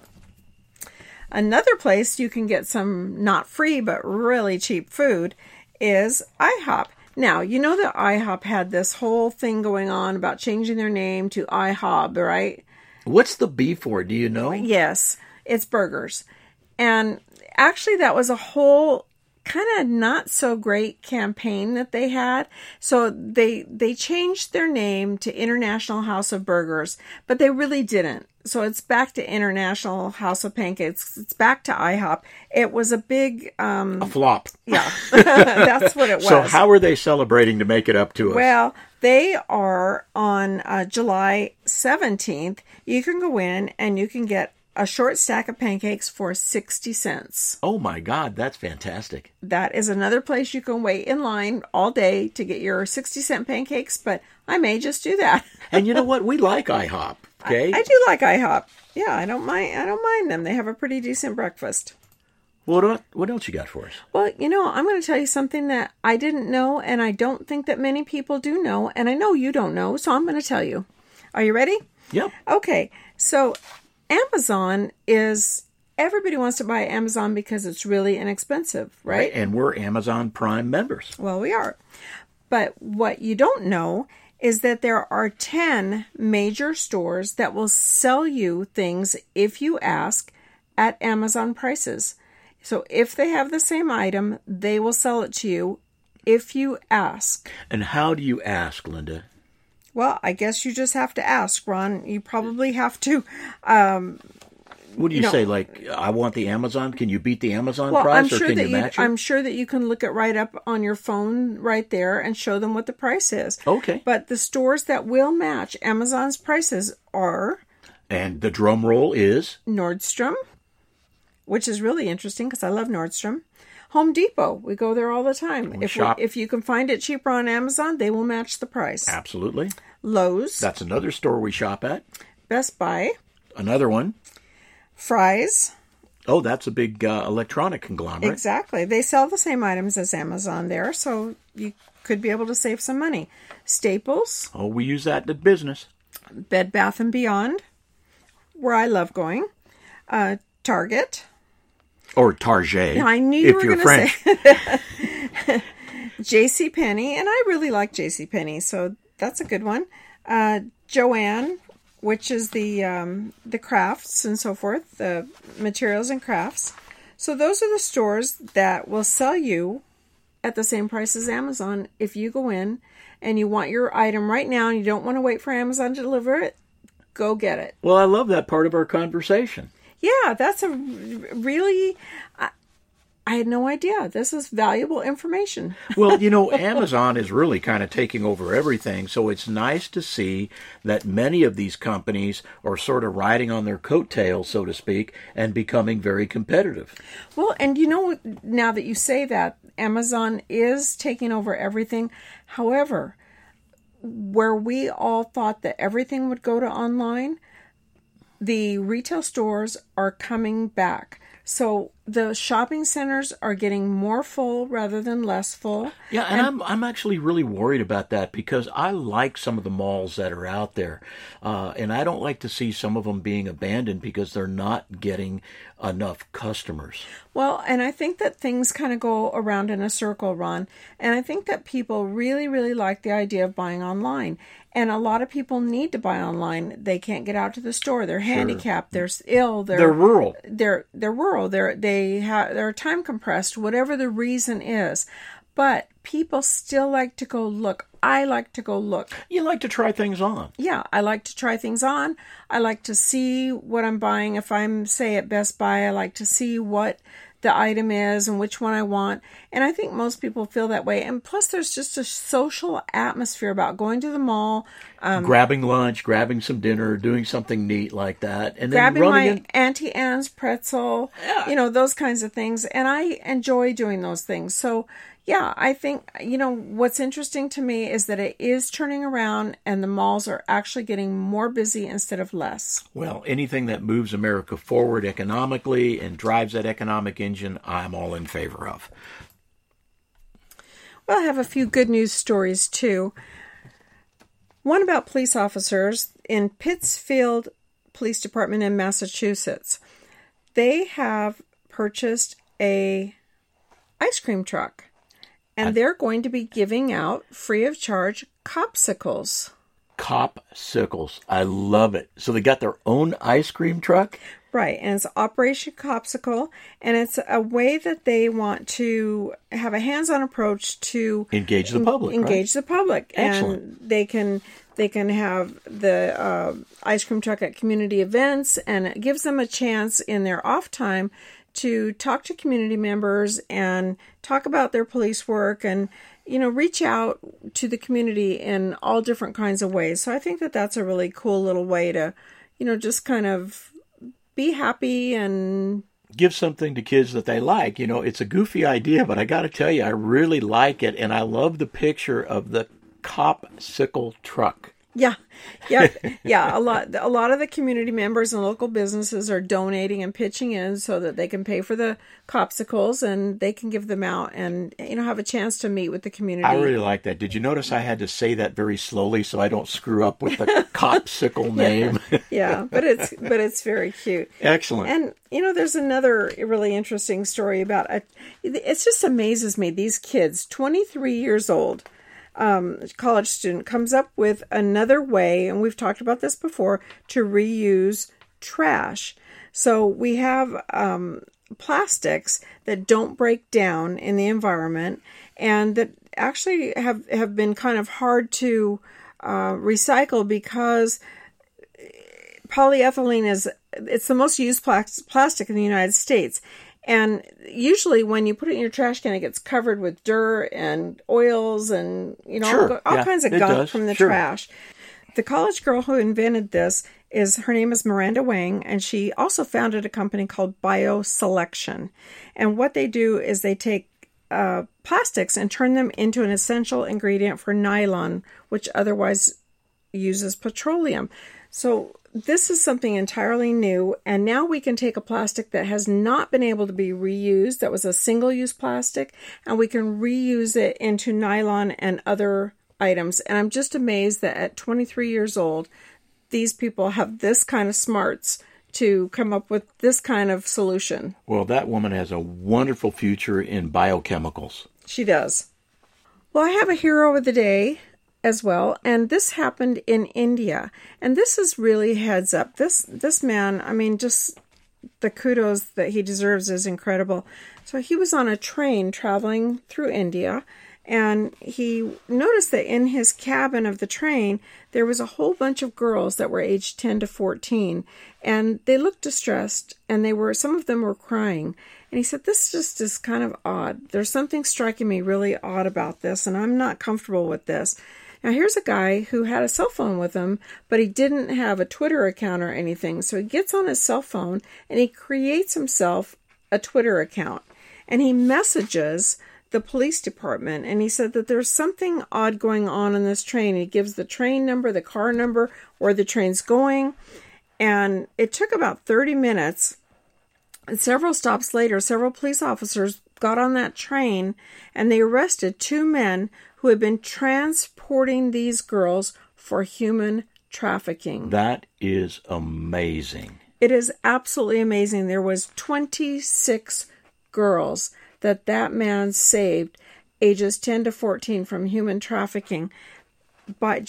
Speaker 1: another place you can get some not free but really cheap food is IHOP. Now, you know that IHOP had this whole thing going on about changing their name to IHOB, right?
Speaker 2: What's the B for? Do you know?
Speaker 1: Yes, it's burgers. And actually, that was a whole kind of not so great campaign that they had. So they changed their name to International House of Burgers, but they really didn't. So it's back to International House of Pancakes. It's back to IHOP. It was a big
Speaker 2: a flop.
Speaker 1: Yeah, that's what it was.
Speaker 2: So how are they celebrating to make it up to us?
Speaker 1: Well, they are on July 17th. You can go in and you can get a short stack of pancakes for 60 cents.
Speaker 2: Oh my God, that's fantastic.
Speaker 1: That is another place you can wait in line all day to get your 60-cent pancakes, but I may just do that.
Speaker 2: And you know what? We like IHOP, okay?
Speaker 1: I do like IHOP. Yeah, I don't mind them. They have a pretty decent breakfast.
Speaker 2: What else you got for us?
Speaker 1: Well, I'm going to tell you something that I didn't know, and I don't think that many people do know, and I know you don't know, so I'm going to tell you. Are you ready?
Speaker 2: Yep.
Speaker 1: Okay, so Amazon everybody wants to buy Amazon because it's really inexpensive, right?
Speaker 2: And we're Amazon Prime members.
Speaker 1: Well, we are. But what you don't know is that there are 10 major stores that will sell you things if you ask at Amazon prices. So if they have the same item, they will sell it to you if you ask.
Speaker 2: And how do you ask, Linda?
Speaker 1: Well, I guess you just have to ask, Ron. You probably have to...
Speaker 2: what do you say? Like, I want the Amazon. Can you beat the Amazon
Speaker 1: well,
Speaker 2: price, or can you match it?
Speaker 1: I'm sure that you can look it right up on your phone right there and show them what the price is.
Speaker 2: Okay.
Speaker 1: But the stores that will match Amazon's prices are...
Speaker 2: And the drum roll is?
Speaker 1: Nordstrom, which is really interesting because I love Nordstrom. Home Depot, we go there all the time. If you can find it cheaper on Amazon, they will match the price.
Speaker 2: Absolutely.
Speaker 1: Lowe's.
Speaker 2: That's another store we shop at.
Speaker 1: Best Buy.
Speaker 2: Another one.
Speaker 1: Fry's.
Speaker 2: Oh, that's a big electronic conglomerate.
Speaker 1: Exactly. They sell the same items as Amazon there, so you could be able to save some money. Staples.
Speaker 2: Oh, we use that in business.
Speaker 1: Bed Bath & Beyond, where I love going. Target.
Speaker 2: Or Target.
Speaker 1: I knew you were going to say JCPenney, and I really like JCPenney, so that's a good one. Joann, which is the crafts and so forth, the materials and crafts. So those are the stores that will sell you at the same price as Amazon. If you go in and you want your item right now and you don't want to wait for Amazon to deliver it, go get it.
Speaker 2: Well, I love that part of our conversation.
Speaker 1: Yeah, that's a really... I had no idea. This is valuable information.
Speaker 2: Well, Amazon is really kind of taking over everything, so it's nice to see that many of these companies are sort of riding on their coattails, so to speak, and becoming very competitive.
Speaker 1: Well, and now that you say that, Amazon is taking over everything. However, where we all thought that everything would go to online, the retail stores are coming back. So the shopping centers are getting more full rather than less full.
Speaker 2: Yeah, and I'm actually really worried about that because I like some of the malls that are out there. And I don't like to see some of them being abandoned because they're not getting enough customers.
Speaker 1: Well, and I think that things kind of go around in a circle, Ron. And I think that people really, really like the idea of buying online. And a lot of people need to buy online. They can't get out to the store. They're handicapped. They're ill.
Speaker 2: They're rural.
Speaker 1: They're rural. They're time compressed. Whatever the reason is, but people still like to go look. I like to go look.
Speaker 2: You like to try things on.
Speaker 1: Yeah, I like to try things on. I like to see what I'm buying. If I'm, say, at Best Buy, I like to see what the item is and which one I want. And I think most people feel that way. And plus, there's just a social atmosphere about going to the mall.
Speaker 2: Grabbing lunch, grabbing some dinner, doing something neat like that. And then
Speaker 1: grabbing
Speaker 2: running
Speaker 1: my Auntie Anne's pretzel, those kinds of things. And I enjoy doing those things. So, yeah, I think, what's interesting to me is that it is turning around and the malls are actually getting more busy instead of less.
Speaker 2: Well, anything that moves America forward economically and drives that economic engine, I'm all in favor of.
Speaker 1: Well, I have a few good news stories, too. One about police officers in Pittsfield Police Department in Massachusetts. They have purchased a ice cream truck. And they're going to be giving out, free of charge, Copsicles.
Speaker 2: Copsicles. I love it. So they got their own ice cream truck?
Speaker 1: Right. And it's Operation Copsicle. And it's a way that they want to have a hands-on approach to...
Speaker 2: Engage the public,
Speaker 1: Engage the public.
Speaker 2: Excellent.
Speaker 1: And they can have the ice cream truck at community events. And it gives them a chance in their off time to talk to community members and talk about their police work and, reach out to the community in all different kinds of ways. So I think that that's a really cool little way to, just kind of be happy and
Speaker 2: give something to kids that they like. You know, it's a goofy idea, but I got to tell you, I really like it, and I love the picture of the Copsicle truck.
Speaker 1: Yeah. A lot of the community members and local businesses are donating and pitching in so that they can pay for the Copsicles and they can give them out and, you know, have a chance to meet with the community.
Speaker 2: I really like that. Did you notice I had to say that very slowly so I don't screw up with the Copsicle name?
Speaker 1: Yeah, but it's very cute.
Speaker 2: Excellent.
Speaker 1: And, you know, there's another really interesting story about it just amazes me. These kids, 23 years old, college student, comes up with another way, and we've talked about this before, to reuse trash. So we have plastics that don't break down in the environment and that actually have been kind of hard to recycle because polyethylene it's the most used plastic in the United States. And usually when you put it in your trash can, it gets covered with dirt and oils and, you know,
Speaker 2: Sure.
Speaker 1: all kinds of gunk from the
Speaker 2: Sure.
Speaker 1: trash. The college girl who invented this her name is Miranda Wang, and she also founded a company called BioSelection. And what they do is they take plastics and turn them into an essential ingredient for nylon, which otherwise uses petroleum. So this is something entirely new, and now we can take a plastic that has not been able to be reused, that was a single-use plastic, and we can reuse it into nylon and other items. And I'm just amazed that at 23 years old, these people have this kind of smarts to come up with this kind of solution.
Speaker 2: Well, that woman has a wonderful future in biochemicals.
Speaker 1: She does. Well, I have a hero of the day as well, and this happened in India, and this is really heads up. This man, I mean, just the kudos that he deserves is incredible. So he was on a train traveling through India, and he noticed that in his cabin of the train there was a whole bunch of girls that were aged 10 to 14, and they looked distressed, and some of them were crying. And he said, this just is kind of odd. There's something striking me really odd about this, and I'm not comfortable with this. Now, here's a guy who had a cell phone with him, but he didn't have a Twitter account or anything. So he gets on his cell phone and he creates himself a Twitter account. And he messages the police department. And he said that there's something odd going on in this train. He gives the train number, the car number, where the train's going. And it took about 30 minutes. And several stops later, several police officers got on that train and they arrested 2 men who had been transporting these girls for human trafficking.
Speaker 2: That is amazing.
Speaker 1: It is absolutely amazing. There was 26 girls that man saved, ages 10 to 14, from human trafficking by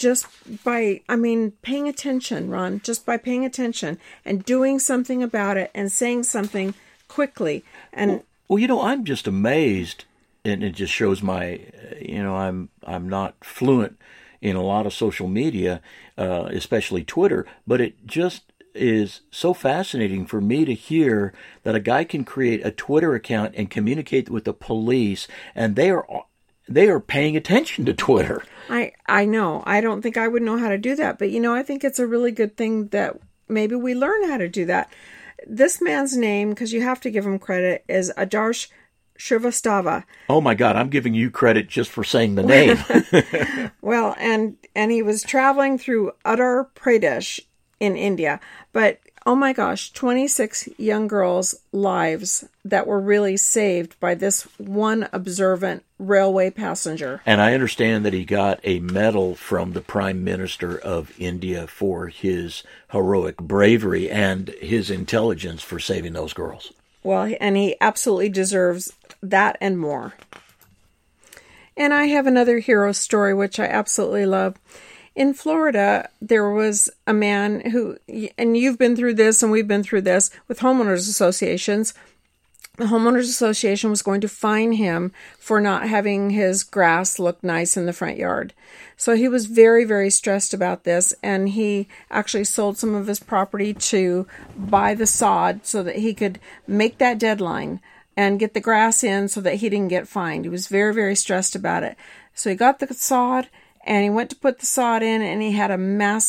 Speaker 1: paying attention, Ron, just by paying attention and doing something about it and saying something quickly. And
Speaker 2: well, you know, I'm just amazed, and it just shows my, you know, I'm not fluent in a lot of social media, especially Twitter, but it just is so fascinating for me to hear that a guy can create a Twitter account and communicate with the police, and they are paying attention to Twitter.
Speaker 1: I know. I don't think I would know how to do that, but, you know, I think it's a really good thing that maybe we learn how to do that. This man's name, because you have to give him credit, is Adarsh Shrivastava.
Speaker 2: Oh my God, I'm giving you credit just for saying the name.
Speaker 1: Well, and he was traveling through Uttar Pradesh in India. But, oh my gosh, 26 young girls' lives that were really saved by this one observant railway passenger.
Speaker 2: And I understand that he got a medal from the Prime Minister of India for his heroic bravery and his intelligence for saving those girls.
Speaker 1: Well, and he absolutely deserves that and more. And I have another hero story, which I absolutely love. In Florida, there was a man who, and you've been through this and we've been through this with homeowners associations. The homeowners association was going to fine him for not having his grass look nice in the front yard. So he was very, very stressed about this, and he actually sold some of his property to buy the sod so that he could make that deadline and get the grass in so that he didn't get fined. He was very, very stressed about it. So he got the sod, and he went to put the sod in, and he had a massive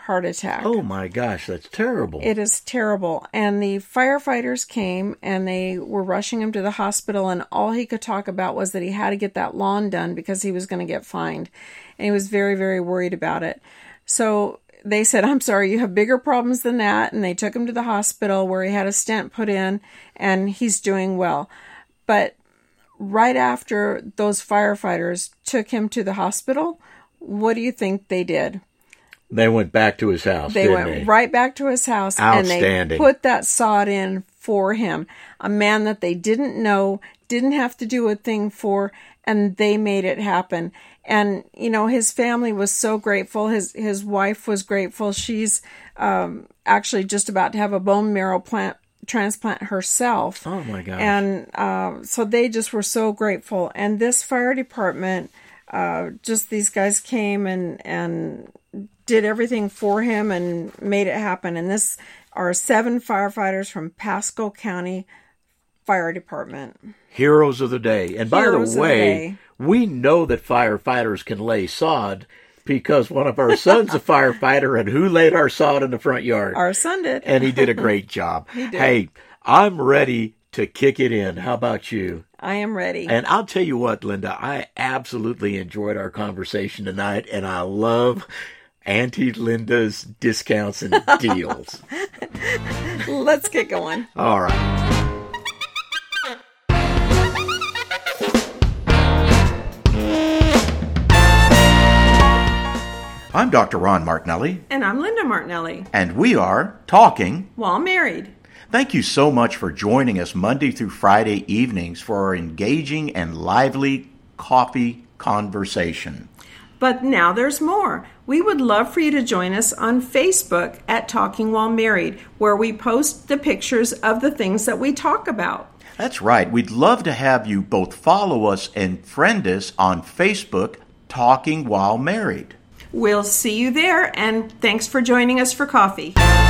Speaker 1: heart attack.
Speaker 2: Oh my gosh, that's terrible.
Speaker 1: It is terrible. And the firefighters came and they were rushing him to the hospital, and all he could talk about was that he had to get that lawn done because he was going to get fined. And he was very, very worried about it. So they said, I'm sorry, you have bigger problems than that. And they took him to the hospital where he had a stent put in, and he's doing well. But right after those firefighters took him to the hospital, what do you think they did?
Speaker 2: They went back to his house,
Speaker 1: They went right back to his house, and they put that sod in for him. A man that they didn't know, didn't have to do a thing for, and they made it happen. And, you know, his family was so grateful. His wife was grateful. She's actually just about to have a bone marrow transplant herself.
Speaker 2: Oh, my gosh.
Speaker 1: And so they just were so grateful. And this fire department, just these guys came and did everything for him and made it happen. And this are 7 firefighters from Pasco County Fire Department.
Speaker 2: Heroes of the day. And by the way, we know that firefighters can lay sod because one of our sons is a firefighter, and who laid our sod in the front yard?
Speaker 1: Our son did.
Speaker 2: And he did a great job.
Speaker 1: He did.
Speaker 2: Hey, I'm ready to kick it in. How about you?
Speaker 1: I am ready.
Speaker 2: And I'll tell you what, Linda, I absolutely enjoyed our conversation tonight, and I love Auntie Linda's discounts and deals.
Speaker 1: Let's get going.
Speaker 2: All right.
Speaker 4: I'm Dr. Ron Martinelli.
Speaker 1: And I'm Linda Martinelli.
Speaker 4: And we are Talking
Speaker 1: While Married.
Speaker 4: Thank you so much for joining us Monday through Friday evenings for our engaging and lively coffee conversation.
Speaker 1: But now there's more. We would love for you to join us on Facebook at Talking While Married, where we post the pictures of the things that we talk about.
Speaker 4: That's right. We'd love to have you both follow us and friend us on Facebook, Talking While Married.
Speaker 1: We'll see you there, and thanks for joining us for coffee.